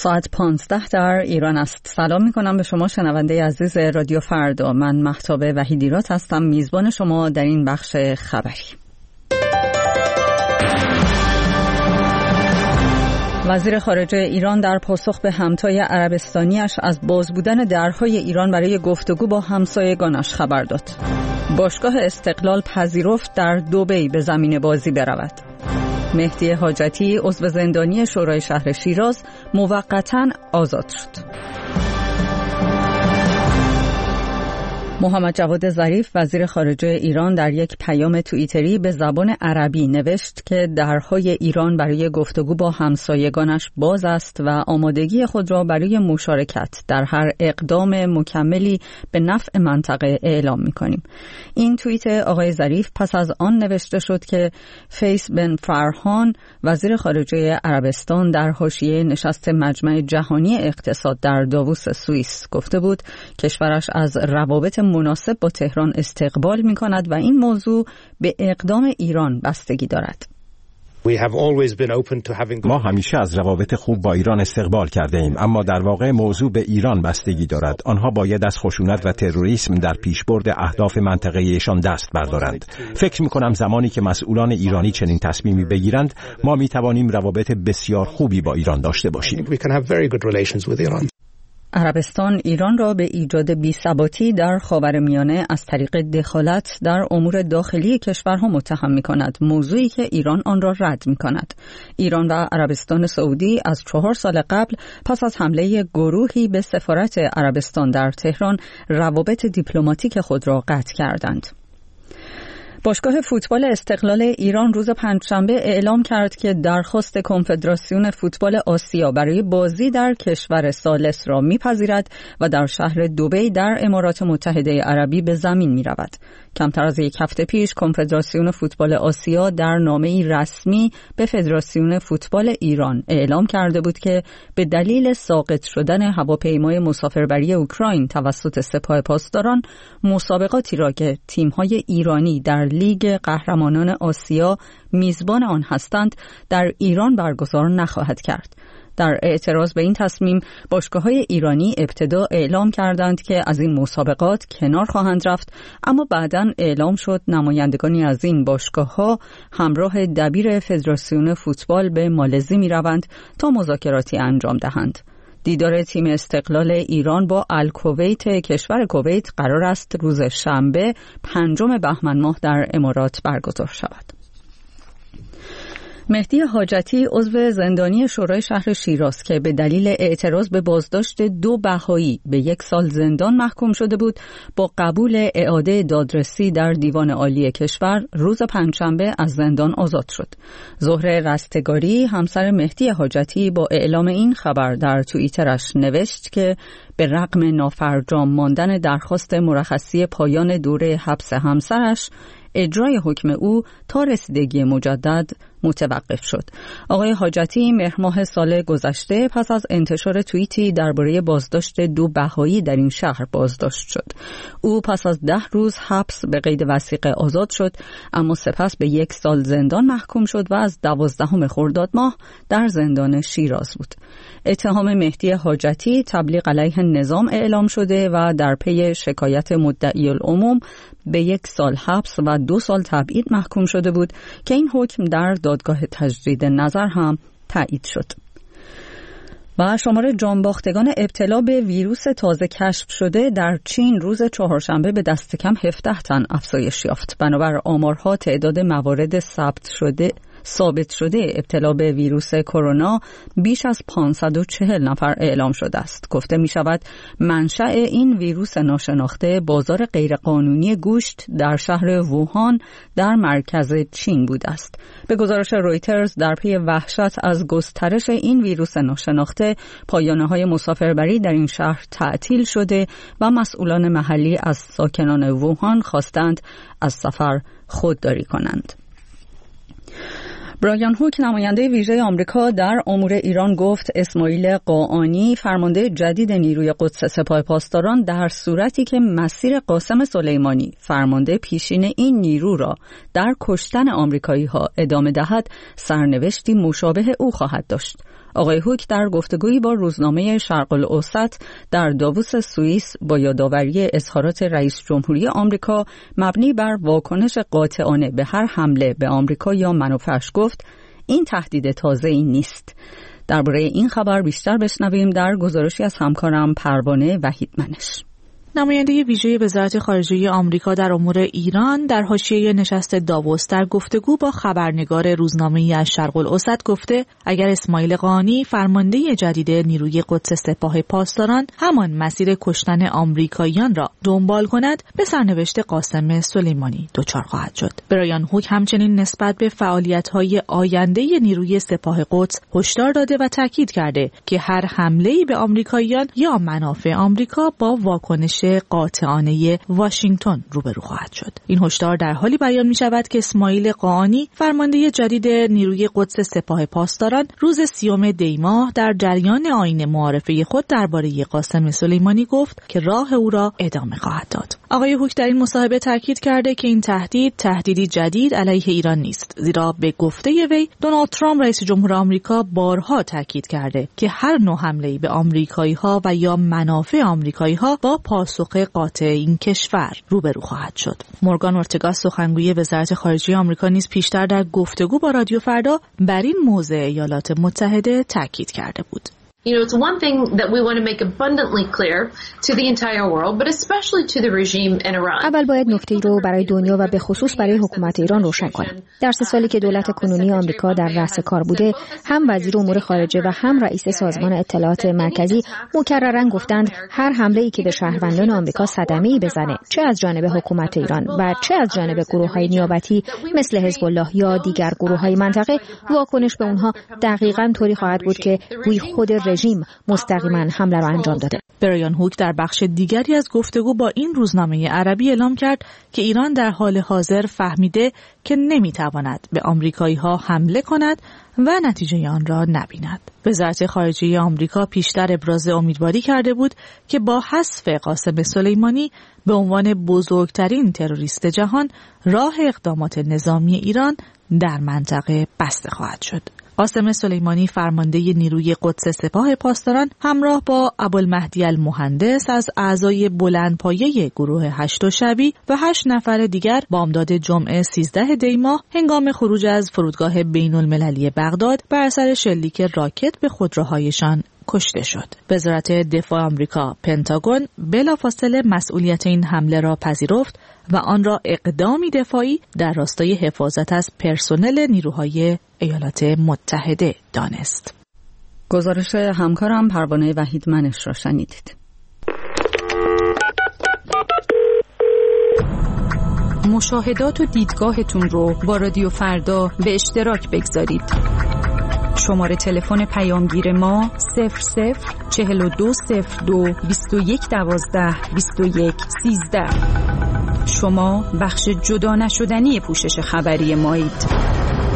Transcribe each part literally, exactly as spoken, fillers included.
ساعت پانزده در ایران است. سلام می کنم به شما شنونده عزیز رادیو فردا. من مهتاب وحیدیرات هستم، میزبان شما در این بخش خبری. وزیر خارجه ایران در پاسخ به همتای عربستانیش از باز بودن درهای ایران برای گفتگو با همسایگانش خبر داد. باشگاه استقلال پذیرفت در دبی به زمین بازی برود. مهدی حاجتی عضو زندانی شورای شهر شیراز موقتاً آزاد شد. محمد جواد ظریف وزیر خارجه ایران در یک پیام توییتری به زبان عربی نوشت که درهای ایران برای گفتگو با همسایگانش باز است و آمادگی خود را برای مشارکت در هر اقدام مکملی به نفع منطقه اعلام می‌کنیم. این توییت آقای ظریف پس از آن نوشته شد که فیس بن فرهان وزیر خارجه عربستان در حاشیه نشست مجمع جهانی اقتصاد در داووس سوئیس گفته بود کشورش از روابط مناسب با تهران استقبال می کند و این موضوع به اقدام ایران بستگی دارد. ما همیشه از روابط خوب با ایران استقبال کرده ایم، اما در واقع موضوع به ایران بستگی دارد. آنها باید از خشونت و تروریسم در پیشبرد اهداف منطقه‌ایشان دست بردارند. فکر می کنم زمانی که مسئولان ایرانی چنین تصمیمی بگیرند، ما می توانیم روابط بسیار خوبی با ایران داشته باشیم. عربستان ایران را به ایجاد بی‌ثباتی در خاورمیانه از طریق دخالت در امور داخلی کشورها متهم می‌کند، موضوعی که ایران آن را رد می‌کند. ایران و عربستان سعودی از چهار سال قبل پس از حمله گروهی به سفارت عربستان در تهران روابط دیپلماتیک خود را قطع کردند. باشگاه فوتبال استقلال ایران روز پنجشنبه اعلام کرد که درخواست کنفدراسیون فوتبال آسیا برای بازی در کشور ثالث را می‌پذیرد و در شهر دبی در امارات متحده عربی به زمین می‌رود. کمتر از یک هفته پیش کنفدراسیون فوتبال آسیا در نامه‌ای رسمی به فدراسیون فوتبال ایران اعلام کرده بود که به دلیل ساقط شدن هواپیمای مسافربری اوکراین توسط سپاه پاسداران مسابقاتی را که تیم‌های ایرانی در لیگ قهرمانان آسیا میزبان آن هستند در ایران برگزار نخواهد کرد. در اعتراض به این تصمیم باشگاه‌های ایرانی ابتدا اعلام کردند که از این مسابقات کنار خواهند رفت، اما بعداً اعلام شد نمایندگانی از این باشگاه‌ها همراه دبیر فدراسیون فوتبال به مالزی می‌روند تا مذاکراتی انجام دهند. دیدار تیم استقلال ایران با الکویت کشور کویت قرار است روز شنبه پنجم بهمن ماه در امارات برگزار شود. مهدی حاجتی عضو زندانی شورای شهر شیراز که به دلیل اعتراض به بازداشت دو بهایی به یک سال زندان محکوم شده بود، با قبول اعاده دادرسی در دیوان عالی کشور روز پنجشنبه از زندان آزاد شد. زهره رستگاری همسر مهدی حاجتی با اعلام این خبر در توییترش نوشت که به رغم نافرجام ماندن درخواست مرخصی پایان دوره حبس همسرش، اجرای حکم او تا رسیدگی مجدد متوقف شد. آقای حاجتی مهر ماه سال گذشته پس از انتشار توییتی درباره بازداشت دو بهایی در این شهر بازداشت شد. او پس از ده روز حبس به قید وثیقه آزاد شد، اما سپس به یک سال زندان محکوم شد و از دوازدهم خرداد ماه در زندان شیراز بود. اتهام مهدی حاجتی تبلیغ علیه نظام اعلام شده و در پی شکایت مدعی العموم به یک سال حبس و دو سال تبعید محکوم شده بود که این حکم در دادگاه تجدید نظر هم تایید شد. و شمار جانباختگان ابتلا به ویروس تازه کشف شده در چین روز چهارشنبه به دست کم هفده تن افزایش یافت. بنابر آمارها تعداد موارد ثبت شده ثابت شده ابتلا به ویروس کرونا بیش از پانصد و چهل نفر اعلام شده است. گفته می شود منشأ این ویروس ناشناخته بازار غیرقانونی گوشت در شهر ووهان در مرکز چین بوده است. به گزارش رویترز در پی وحشت از گسترش این ویروس ناشناخته، پایانه‌های مسافربری در این شهر تعطیل شده و مسئولان محلی از ساکنان ووهان خواستند از سفر خودداری کنند. برایان هوک نماینده ویژه آمریکا در امور ایران گفت اسماعیل قاآنی فرمانده جدید نیروی قدس سپاه پاسداران در صورتی که مسیر قاسم سلیمانی فرمانده پیشین این نیرو را در کشتن آمریکایی ها ادامه دهد سرنوشتی مشابه او خواهد داشت. آقای هوک در گفتگویی با روزنامه شرق الاوسط در داووس سوئیس با یادآوری اظهارات رئیس جمهوری آمریکا مبنی بر واکنش قاطعانه به هر حمله به آمریکا یا منافعش گفت این تهدید تازه‌ای نیست. درباره این خبر بیشتر بشنویم در گزارشی از همکارم پروانه وحیدمنش. نماینده ویژه وزارت خارجه آمریکا در امور ایران در حاشیه نشست داووس در گفتگو با خبرنگار روزنامه‌ای از شرق الاوسط گفته اگر اسماعیل قائنی فرمانده جدید نیروی قدس سپاه پاسداران همان مسیر کشتن آمریکاییان را دنبال کند به سرنوشت قاسم سلیمانی دچار خواهد شد. برایان هوک همچنین نسبت به فعالیت‌های آینده نیروی سپاه قدس هشدار داده و تاکید کرده که هر حمله‌ای به آمریکاییان یا منافع آمریکا با واکنش قاطعانه واشنگتن روبرو خواهد شد. این هشدار در حالی بیان می شود که اسماعیل قائنی فرمانده جدید نیروی قدس سپاه پاسداران روز سیوم دی ماه در جریان آیین معارفه خود درباره قاسم سلیمانی گفت که راه او را ادامه خواهد داد. آقای هوک در این مصاحبه تاکید کرده که این تهدید تهدیدی جدید علیه ایران نیست، زیرا به گفته وی دونالد ترامپ رئیس جمهور آمریکا بارها تاکید کرده که هر نوع حمله‌ای به آمریکایی‌ها و یا منافع آمریکایی‌ها با پاسخ قاطع این کشور روبرو خواهد شد. مورگان اورتگا سخنگوی وزارت خارجه آمریکا نیز پیشتر در گفتگو با رادیو فردا بر این موضوع ایالات متحده تاکید کرده بود. You know, it's one thing that we want to make abundantly clear to the entire world, but especially to the regime in Iran. اول باید نکته‌ای رو برای دنیا و به خصوص برای حکومت ایران روشن کنم. در سه سالی که دولت کنونی آمریکا در رأس کار بوده، هم وزیر امور خارجه و هم رئیس سازمان اطلاعات مرکزی مکرراً گفتند هر حمله‌ای که به شهروندان آمریکا صدمه‌ای بزنه، چه از جانب حکومت ایران و چه از جانب گروه‌های نیابتی مثل حزب الله یا دیگر گروه‌های منطقه، واکنش به اونها دقیقاً طوری خواهد بود که گویی خود رژیم مستقیما حمله را انجام داده. برایان هوک در بخش دیگری از گفتگو با این روزنامه عربی اعلام کرد که ایران در حال حاضر فهمیده که نمیتواند به آمریکایی‌ها حمله کند و نتیجه آن را نبیند. وزارت خارجه آمریکا پیشتر ابراز امیدواری کرده بود که با حذف قاسم سلیمانی به عنوان بزرگترین تروریست جهان راه اقدامات نظامی ایران در منطقه بسته خواهد شد. قاسم سلیمانی فرمانده نیروی قدس سپاه پاسداران همراه با ابوالمهدی المهندس از اعضای بلندپایه گروه هشت شبی و هشت نفر دیگر بامداد جمعه سیزده دی ماه هنگام خروج از فرودگاه بین المللی بغداد بر اثر شلیک راکت به خودروهایشان کشته شد. وزارت دفاع آمریکا پنتاگون بلافاصله مسئولیت این حمله را پذیرفت و آن را اقدامی دفاعی در راستای حفاظت از پرسنل نیروهای ایالات متحده دانست. گزارش همکارم پروانه وحیدمنش را شنیدید. مشاهدات و دیدگاهتون رو با رادیو فردا به اشتراک بگذارید. شماره تلفن پیامگیر ما صفر صفر چهل و دو صفر دو بیست و یک دوازده بیست و یک سیزده. شما بخش جدا نشدنی پوشش خبری مایید.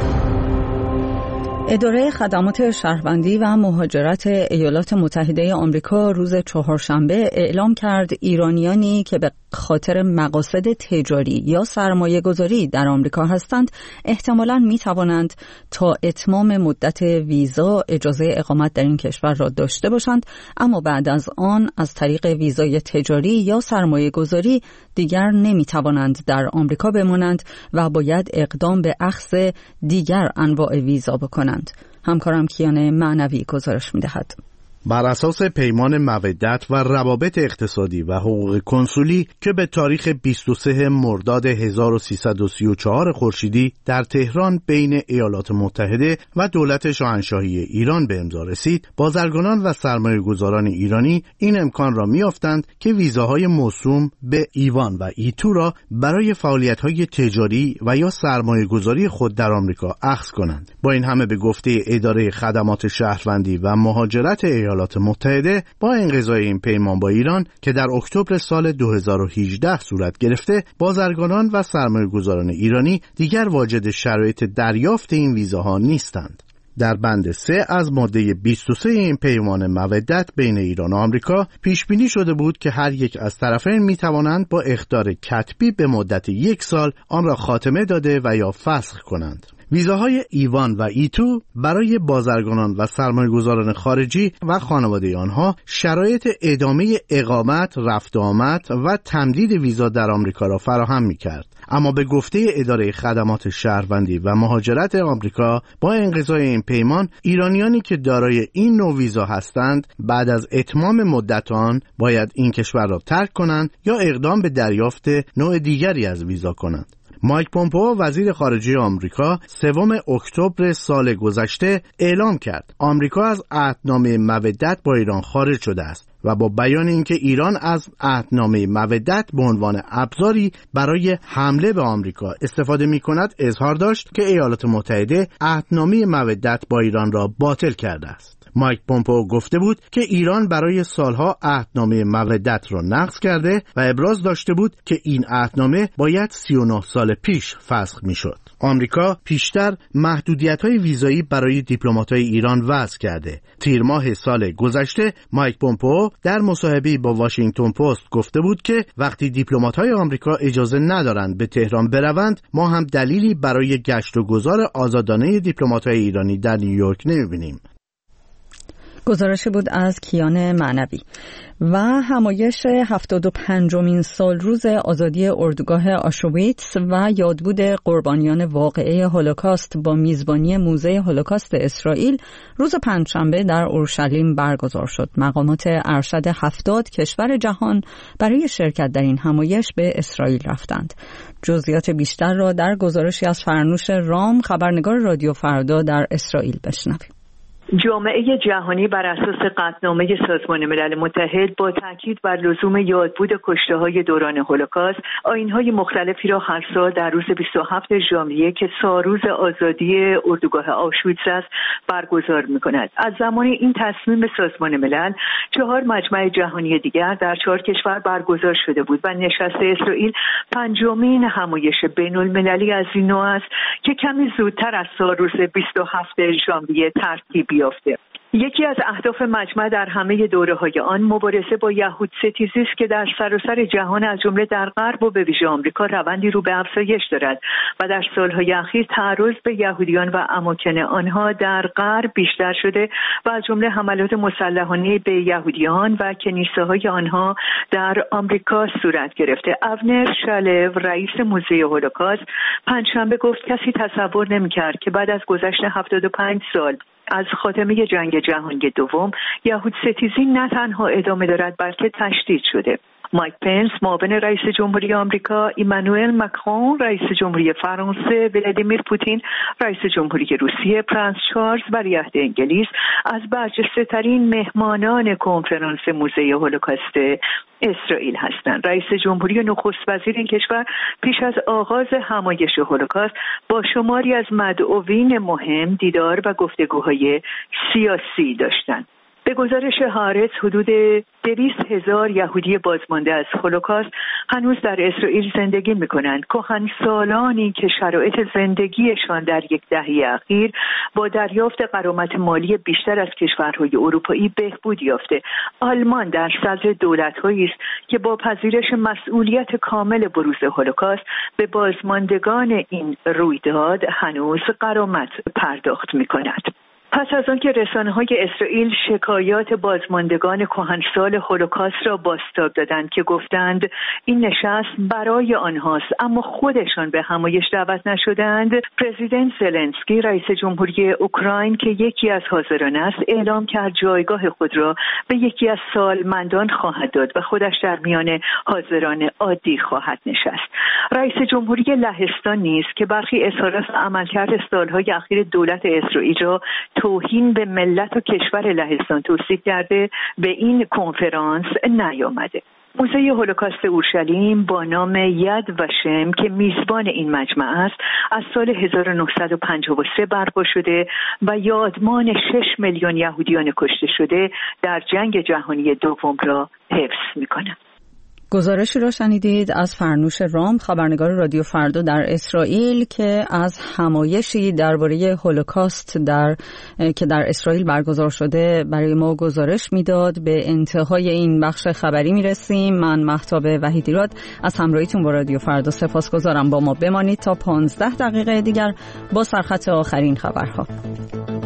اداره خدمات شهروندی و مهاجرت ایالات متحده آمریکا روز چهارشنبه اعلام کرد ایرانیانی که به خاطر مقاصد تجاری یا سرمایه گذاری در آمریکا هستند احتمالاً می توانند تا اتمام مدت ویزا اجازه اقامت در این کشور را داشته باشند، اما بعد از آن از طریق ویزای تجاری یا سرمایه گذاری دیگر نمی توانند در آمریکا بمانند و باید اقدام به اخذ دیگر انواع ویزا بکنند. همکارم کیان معنوی گزارش می‌دهد. بر اساس پیمان مودت و روابط اقتصادی و حقوق کنسولی که به تاریخ بیست و سوم مرداد هزار و سیصد و سی و چهار خورشیدی در تهران بین ایالات متحده و دولت شاهنشاهی ایران به امضا رسید، بازرگانان و سرمایه‌گذاران ایرانی این امکان را می‌یافتند که ویزاهای موسوم به ایوان و ایتو را برای فعالیت‌های تجاری و یا سرمایه‌گذاری خود در آمریکا اخذ کنند. با این همه به گفته اداره خدمات شهروندی و مهاجرت ایالات متحده، با انقضای این پیمان با ایران که در اکتبر سال دو هزار و هجده صورت گرفته، بازرگانان و سرمایه‌گذاران ایرانی دیگر واجد شرایط دریافت این ویزاها نیستند. در بند سه از ماده بیست و سه این پیمان مودت بین ایران و آمریکا پیش بینی شده بود که هر یک از طرفین می توانند با اخطار کتبی به مدت یک سال آن را خاتمه داده و یا فسخ کنند. ویزاهای ایوان و ایتو برای بازرگانان و سرمایه‌گذاران خارجی و خانواده آنها شرایط ادامه اقامت، رفت و آمد و تمدید ویزا در آمریکا را فراهم می‌کرد. اما به گفته اداره خدمات شهروندی و مهاجرت آمریکا، با انقضای این پیمان ایرانیانی که دارای این نوع ویزا هستند بعد از اتمام مدت آن باید این کشور را ترک کنند یا اقدام به دریافت نوع دیگری از ویزا کنند. مایک پومپئو وزیر خارجه آمریکا سوم اکتبر سال گذشته اعلام کرد آمریکا از عهدنامه مودت با ایران خارج شده است و با بیان اینکه ایران از عهدنامه مودت به عنوان ابزاری برای حمله به آمریکا استفاده می‌کند اظهار داشت که ایالات متحده عهدنامه مودت با ایران را باطل کرده است. مایک پومپئو گفته بود که ایران برای سالها عهدنامه مودت را نقض کرده و ابراز داشته بود که این عهدنامه باید سی و نه سال پیش فسخ می‌شد. آمریکا پیشتر محدودیت‌های ویزایی برای دیپلمات‌های ایران وضع کرده. تیر ماه سال گذشته مایک پومپئو در مصاحبه‌ای با واشنگتن پست گفته بود که وقتی دیپلمات‌های آمریکا اجازه ندارند به تهران بروند، ما هم دلیلی برای گشت و گذار آزادانه دیپلمات‌های ایرانی در نیویورک نمی‌بینیم. گزارشی بود از کیان معنوی. و همایش هفتاد و پنجمین سال روز آزادی اردوگاه آشویتس و یادبود قربانیان واقعه هولوکاست با میزبانی موزه هولوکاست اسرائیل روز پنجشنبه در اورشلیم برگزار شد. مقامات ارشد هفتاد کشور جهان برای شرکت در این همایش به اسرائیل رفتند. جزئیات بیشتر را در گزارشی از فرنوش رام، خبرنگار رادیو فردا در اسرائیل بشنویم. جامعه جهانی بر اساس قطعنامه سازمان ملل متحد با تاکید بر لزوم یادبود کشته‌های دوران هولوکاست آیین‌های مختلفی را هر سال در روز بیست و هفتم ژانویه که سالروز آزادی اردوگاه آشویتس است برگزار می‌کند. از زمان این تصمیم سازمان ملل چهار مجمع جهانی دیگر در چهار کشور برگزار شده بود و نشست اسرائیل پنجمین همایش بین‌المللی از این نوع است که کمی زودتر از سالروز بیست و هفتم ژانویه ترتیب یافته. یکی از اهداف مجمع در همه دوره‌های آن مبارزه با یهود ستیزی است که در سراسر جهان از جمله در غرب و به ویژه آمریکا روندی رو به افزایش دارد و در سالهای اخیر تعرض به یهودیان و اماکن آنها در غرب بیشتر شده و از جمله حملات مسلحانه به یهودیان و کنیسه‌های آنها در آمریکا صورت گرفته. اونر شالو رئیس موزه هولوکاست پنجشنبه گفت کسی تصور نمی‌کرد که بعد از گذشت هفتاد و پنج سال از خاتمه جنگ جهانی دوم یهود ستیزی نه تنها ادامه دارد بلکه تشدید شده. مایک پنس معاون رئیس جمهوری آمریکا، ایمانوئل ماکرون رئیس جمهوری فرانسه، ولادیمیر پوتین رئیس جمهوری روسیه، پرنس چارلز ولیعهد انگلیس از برجسته‌ترین مهمانان کنفرانس موزه هولوکاست اسرائیل هستند. رئیس جمهوری و نخست وزیر این کشور پیش از آغاز همایش هولوکاست با شماری از مدعوین مهم دیدار و گفتگوهای سیاسی داشتند. به گزارش هارتز حدود دویست هزار یهودی بازمانده از هولوکاست هنوز در اسرائیل زندگی می‌کنند. کهنسالانی که شرایط زندگیشان در یک دهه اخیر با دریافت غرامت مالی بیشتر از کشورهای اروپایی بهبود یافته. آلمان در صدر دولت‌هایی است که با پذیرش مسئولیت کامل بروز هولوکاست به بازماندگان این رویداد هنوز غرامت پرداخت می‌کند. پس از آن که رسانه‌های اسرائیل شکایات بازماندگان کهنسال هولوکاست را بازتاب دادند که گفتند این نشست برای آنهاست اما خودشان به همایش دعوت نشدند، پرزیدنت زلنسکی رئیس جمهوری اوکراین که یکی از حاضران است اعلام کرد جایگاه خود را به یکی از سالمندان خواهد داد و خودش در میان حاضران عادی خواهد نشست. رئیس جمهوری لهستان نیز که برخی اظهارات عملکرد سالهای اخیر دولت اسرائیل را توهین به ملت و کشور لهستان توصیف کرده به این کنفرانس نیامده. موزه هولوکاست اورشلیم با نام ید و شم که میزبان این مجمع است از سال هزار و نهصد و پنجاه و سه برپا شده و یادمان شش میلیون یهودیان کشته شده در جنگ جهانی دوم را حفظ می‌کند. گزارشی را شنیدید از فرنوش رام، خبرنگار رادیو فردا در اسرائیل، که از همایشی درباره هولوکاست در که در اسرائیل برگزار شده برای ما گزارش میداد. به انتهای این بخش خبری میرسیم. من مهتاب وحیدیراد از همراهیتون با رادیو فردا سپاسگزارم. با ما بمانید تا پانزده دقیقه دیگر با سرخط آخرین خبرها.